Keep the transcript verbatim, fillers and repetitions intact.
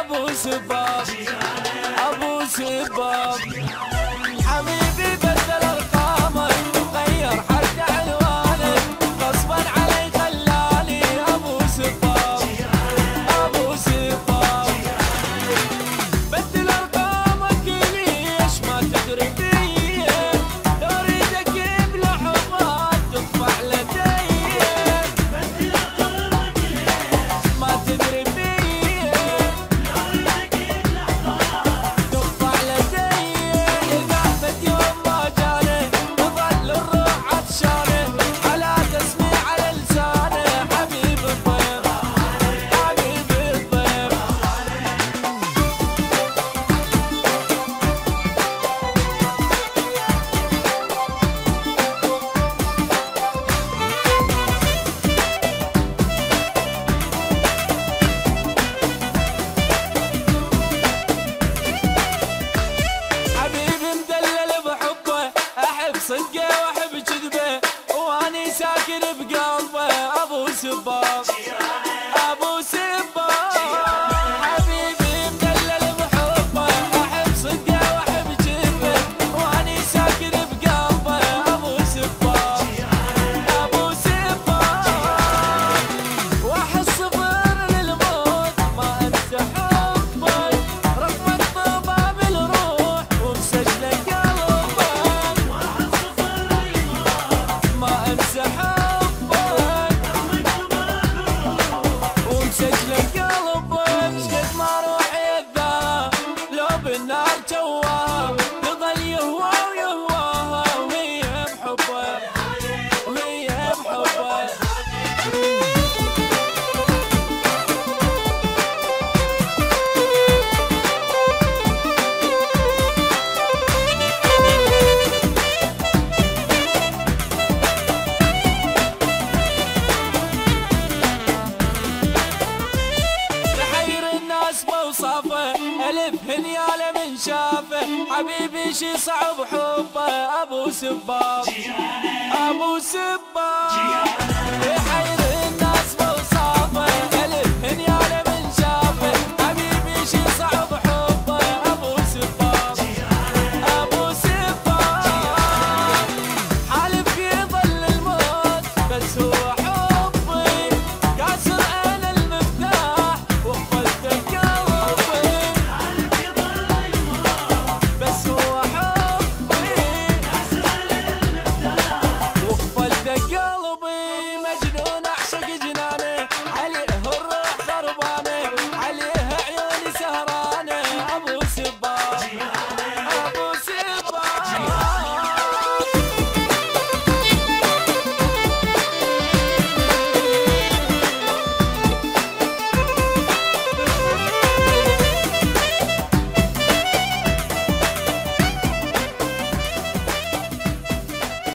ابو سباب ابو سباب حبيبي بدل ارقامك غير حتى عنوانك غصبا علي خلاني ابو سباب ابو سباب بدل ارقامك ليش ما تدري بيه لو اريد اجيب لحظات تطفح لدي بدل ارقامك ليش ما تدري بيه لو اريد اجيب لحظات تطفح لدي اذا فت يوم ما جاني تظل الروح عطشانه على تسميع على لسانه حبيب الضيف حبيب الضيف حبيبي مدلل بحبه احب صدقه واحب كذبه واني ساكن بقلبه ابو سباب ابو سباب حبيبي مدلل بحبه احب صدقه واحب كذبه واني ساكن بقلبه ابو سباب ابو سباب واحد صفر للموت ما انسى حبك رغم الطبع بالروح ومسجل قلبك واحد صفر للموت ما انسى حبك رغم الطبع بالروح ومسجل قلبك شقد ما روحي الذاب لو بالنار جواها تظل يهوى ويهواها وهي بحبك وهي بحبك تحير الناس بوصافه الف هنياله من شافه حبيبي شي صعب حبه ابو سباب ابو سباب